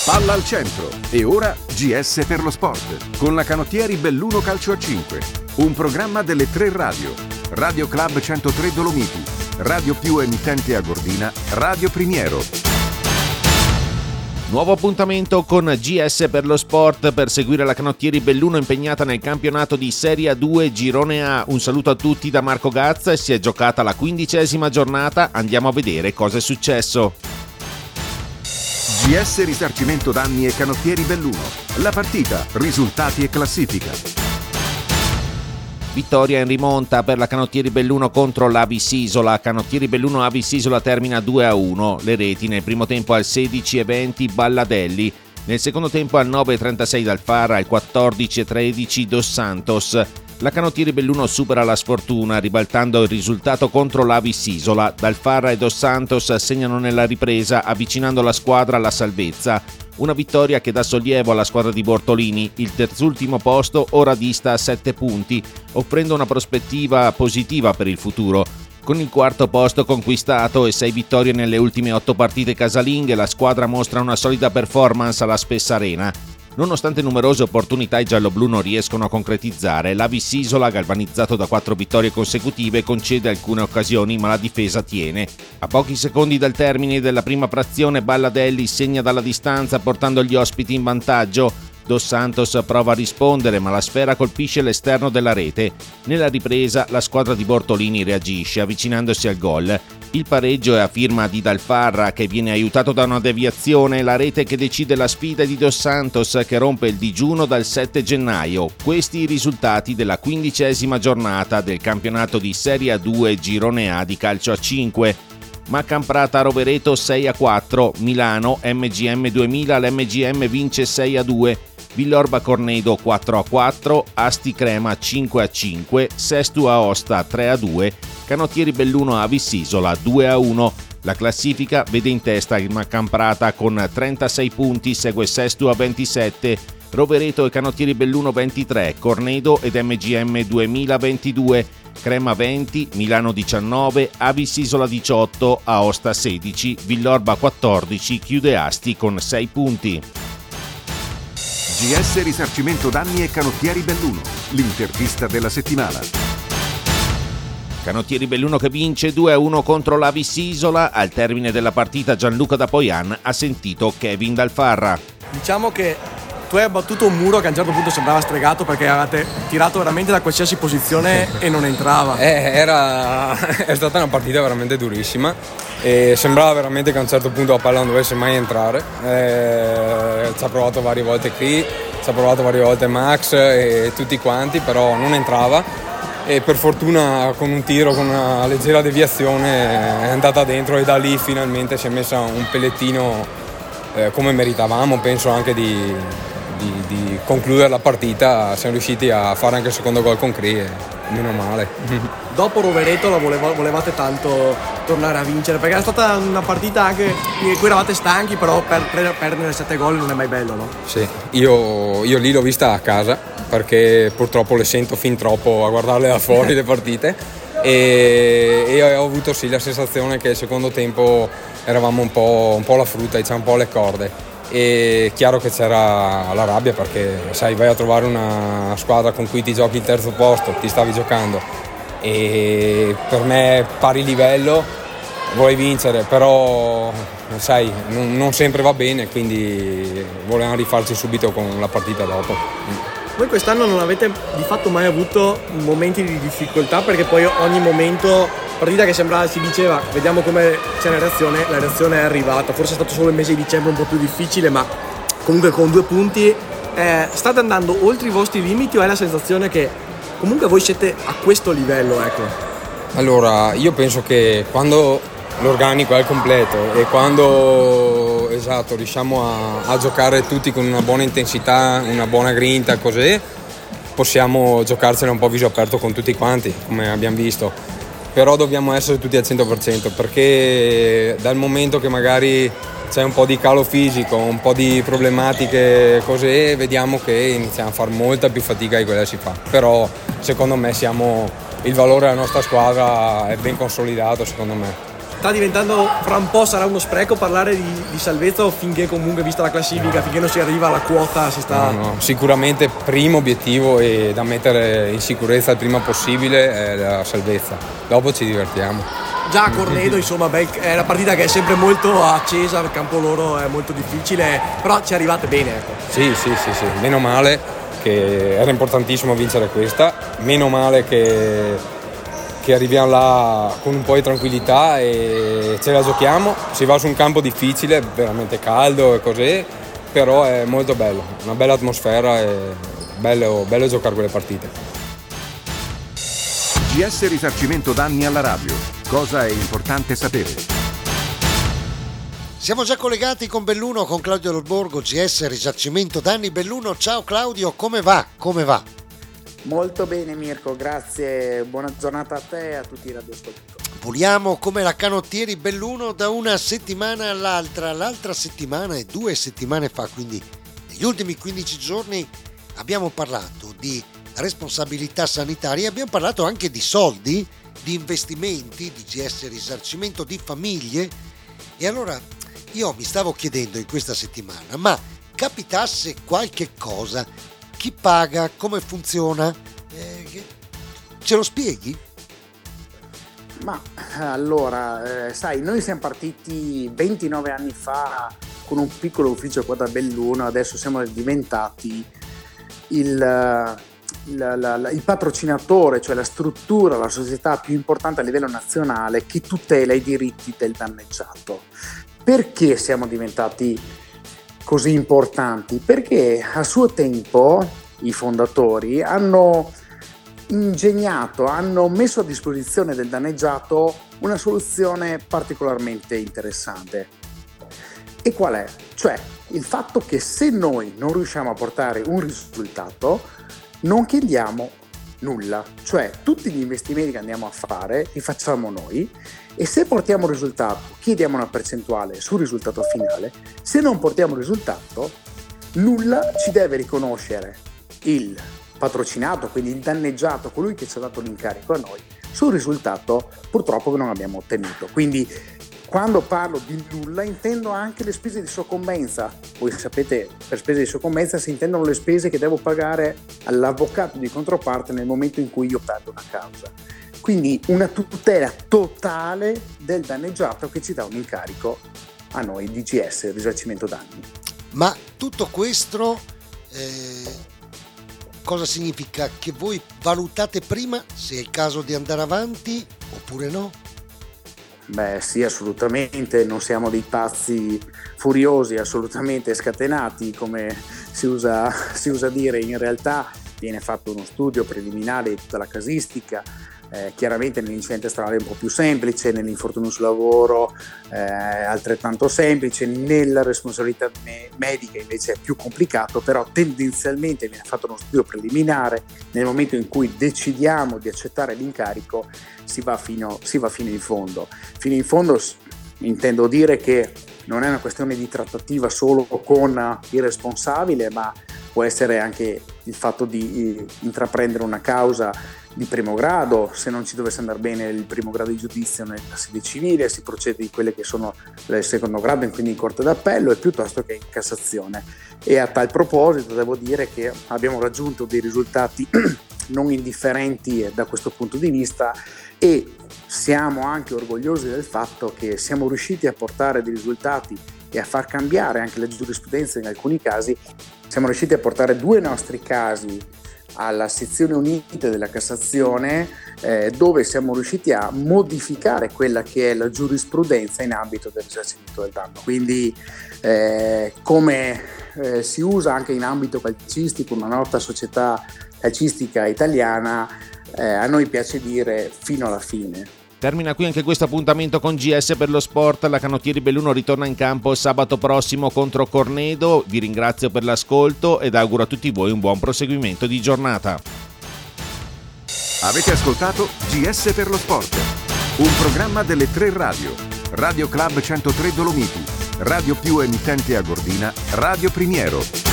Palla al centro e ora GS per lo sport con la Canottieri Belluno Calcio a 5, un programma delle 3 radio, Radio Club 103 Dolomiti, Radio Più emittente a Gordina, Radio Primiero. Nuovo appuntamento con GS per lo sport per seguire la Canottieri Belluno impegnata nel campionato di Serie A2 Girone A. Un saluto a tutti da Marco Gazza e si è giocata la 15ª giornata, andiamo a vedere cosa è successo. GS Risarcimento Danni e Canottieri Belluno. La partita, risultati e classifica. Vittoria in rimonta per la Canottieri Belluno contro l'Avis Isola. Canottieri Belluno Avis Isola termina 2-1. Le reti nel primo tempo al 16:20 Balladelli, nel secondo tempo al 9:36 Dalfarra, al 14:13 Dos Santos. La Canottieri Belluno supera la sfortuna ribaltando il risultato contro l'Avis Isola. Dalfarra e Dos Santos segnano nella ripresa avvicinando la squadra alla salvezza. Una vittoria che dà sollievo alla squadra di Bortolini. Il terzultimo posto ora dista a 7 punti, offrendo una prospettiva positiva per il futuro. Con il quarto posto conquistato e 6 vittorie nelle ultime 8 partite casalinghe, la squadra mostra una solida performance alla Spessarena. Nonostante numerose opportunità i gialloblu non riescono a concretizzare, l'Avis Isola, galvanizzato da 4 vittorie consecutive, concede alcune occasioni ma la difesa tiene. A pochi secondi dal termine della prima frazione Balladelli segna dalla distanza portando gli ospiti in vantaggio. Dos Santos prova a rispondere ma la sfera colpisce l'esterno della rete. Nella ripresa la squadra di Bortolini reagisce avvicinandosi al gol. Il pareggio è a firma di Dalfarra che viene aiutato da una deviazione, la rete che decide la sfida di Dos Santos che rompe il digiuno dal 7 gennaio. Questi i risultati della 15ª giornata del campionato di Serie A2 Girone A di calcio a 5. Maccamprata Rovereto 6-4, Milano MGM 2000, l'MGM vince 6-2, Villorba Cornedo 4-4, Asti Crema 5-5, Sestu Aosta 3-2, Canottieri Belluno Avis Isola 2-1. La classifica vede in testa il Maccamprata con 36 punti, segue Sestu a 27, Rovereto e Canottieri Belluno 23, Cornedo ed MGM 2000 22, Crema 20, Milano 19, Avis Isola 18, Aosta 16, Villorba 14, chiude Asti con 6 punti. GS Risarcimento Danni e Canottieri Belluno, l'intervista della settimana. Canottieri Belluno che vince 2-1 contro l'Avis Isola. Al termine della partita Gianluca da Poian ha sentito Kevin Dalfarra. Diciamo che tu hai abbattuto un muro che a un certo punto sembrava stregato perché avevate tirato veramente da qualsiasi posizione e non entrava. È stata una partita veramente durissima e sembrava veramente che a un certo punto la palla non dovesse mai entrare. Ci ha provato varie volte qui, ci ha provato varie volte Max e tutti quanti, però non entrava. E per fortuna con un tiro, con una leggera deviazione è andata dentro e da lì finalmente si è messa un pellettino come meritavamo, penso anche di concludere la partita. Siamo riusciti a fare anche il secondo gol con Cri, meno male. Dopo Rovereto la volevate tanto tornare a vincere perché era stata una partita anche in cui eravate stanchi, però perdere 7 gol non è mai bello, no? Sì, io lì l'ho vista a casa perché purtroppo le sento fin troppo a guardarle da fuori le partite e ho avuto sì la sensazione che il secondo tempo eravamo un po' la frutta, diciamo un po' le corde. E chiaro che c'era la rabbia perché sai, vai a trovare una squadra con cui ti giochi il terzo posto, ti stavi giocando e per me pari livello vuoi vincere, però sai, non sempre va bene, quindi volevamo rifarci subito con la partita dopo. Voi quest'anno non avete di fatto mai avuto momenti di difficoltà perché poi ogni momento, partita che sembrava, si diceva vediamo come c'è la reazione è arrivata, forse è stato solo il mese di dicembre un po' più difficile, ma comunque con 2 punti state andando oltre i vostri limiti o hai la sensazione che comunque voi siete a questo livello, ecco? Allora, io penso che quando l'organico è al completo e quando esatto riusciamo a giocare tutti con una buona intensità, una buona grinta, così possiamo giocarcela un po' viso aperto con tutti quanti, come abbiamo visto. Però dobbiamo essere tutti al 100% perché dal momento che magari c'è un po' di calo fisico, un po' di problematiche così, vediamo che iniziamo a fare molta più fatica di quella che si fa. Però secondo me il valore della nostra squadra è ben consolidato, secondo me. sta diventando, fra un po' sarà uno spreco parlare di salvezza, o finché comunque, vista la classifica, finché non si arriva alla quota si sta... No, sicuramente primo obiettivo è da mettere in sicurezza il prima possibile è la salvezza, dopo ci divertiamo. Già a Cornedo, insomma, è una partita che è sempre molto accesa, il campo loro è molto difficile, però ci arrivate bene, ecco. Sì, meno male, che era importantissimo vincere questa, meno male che arriviamo là con un po' di tranquillità e ce la giochiamo. Si va su un campo difficile, veramente caldo e così, però è molto bello, una bella atmosfera e bello giocare quelle partite. GS Risarcimento Danni alla radio. Cosa è importante sapere? Siamo già collegati con Belluno, con Claudio Lorborgo, GS Risarcimento Danni. Belluno, ciao Claudio, come va? Molto bene Mirko, grazie, buona giornata a te e a tutti i radioascoltatori. Voliamo come la Canottieri Belluno da una settimana all'altra. L'altra settimana e 2 settimane fa, quindi negli ultimi 15 giorni, abbiamo parlato di responsabilità sanitaria, abbiamo parlato anche di soldi, di investimenti, di GS Risarcimento, di famiglie. E allora io mi stavo chiedendo in questa settimana, ma capitasse qualche cosa, chi paga, come funziona? Ce lo spieghi? Ma allora, sai, noi siamo partiti 29 anni fa con un piccolo ufficio qua da Belluno, adesso siamo diventati il patrocinatore, cioè la struttura, la società più importante a livello nazionale che tutela i diritti del danneggiato. Perché siamo diventati così importanti? Perché a suo tempo i fondatori hanno messo a disposizione del danneggiato una soluzione particolarmente interessante. E qual è? Cioè il fatto che se noi non riusciamo a portare un risultato non chiediamo nulla, cioè tutti gli investimenti che andiamo a fare li facciamo noi e se portiamo un risultato chiediamo una percentuale sul risultato finale. Se non portiamo il risultato, nulla ci deve riconoscere il patrocinato, quindi il danneggiato, colui che ci ha dato l'incarico a noi, sul risultato purtroppo che non abbiamo ottenuto. Quindi quando parlo di nulla intendo anche le spese di soccombenza. Voi sapete, per spese di soccombenza si intendono le spese che devo pagare all'avvocato di controparte nel momento in cui io perdo una causa. Quindi una tutela totale del danneggiato che ci dà un incarico a noi di GS Risarcimento Danni. Ma tutto questo cosa significa? Che voi valutate prima se è il caso di andare avanti oppure no? Beh sì, assolutamente, non siamo dei pazzi furiosi, assolutamente scatenati come si usa dire. In realtà viene fatto uno studio preliminare di tutta la casistica, chiaramente nell'incidente stradale è un po' più semplice, nell'infortunio sul lavoro altrettanto semplice, nella responsabilità medica invece è più complicato, però tendenzialmente viene fatto uno studio preliminare. Nel momento in cui decidiamo di accettare l'incarico si va fino in fondo. Fino in fondo intendo dire che non è una questione di trattativa solo con il responsabile, ma può essere anche il fatto di intraprendere una causa di primo grado. Se non ci dovesse andare bene il primo grado di giudizio nella sede civile, si procede di quelle che sono del secondo grado e quindi in corte d'appello, e piuttosto che in Cassazione. E a tal proposito devo dire che abbiamo raggiunto dei risultati non indifferenti da questo punto di vista e siamo anche orgogliosi del fatto che siamo riusciti a portare dei risultati e a far cambiare anche la giurisprudenza in alcuni casi. Siamo riusciti a portare 2 nostri casi alla sezione unita della Cassazione, dove siamo riusciti a modificare quella che è la giurisprudenza in ambito del risarcimento del danno. Quindi come si usa anche in ambito calcistico, una nota società calcistica italiana, a noi piace dire fino alla fine. Termina qui anche questo appuntamento con GS per lo sport. La Canottieri Belluno ritorna in campo sabato prossimo contro Cornedo. Vi ringrazio per l'ascolto ed auguro a tutti voi un buon proseguimento di giornata. Avete ascoltato GS per lo sport, un programma delle 3 radio: Radio Club 103 Dolomiti, Radio Più emittente a Gordina, Radio Primiero.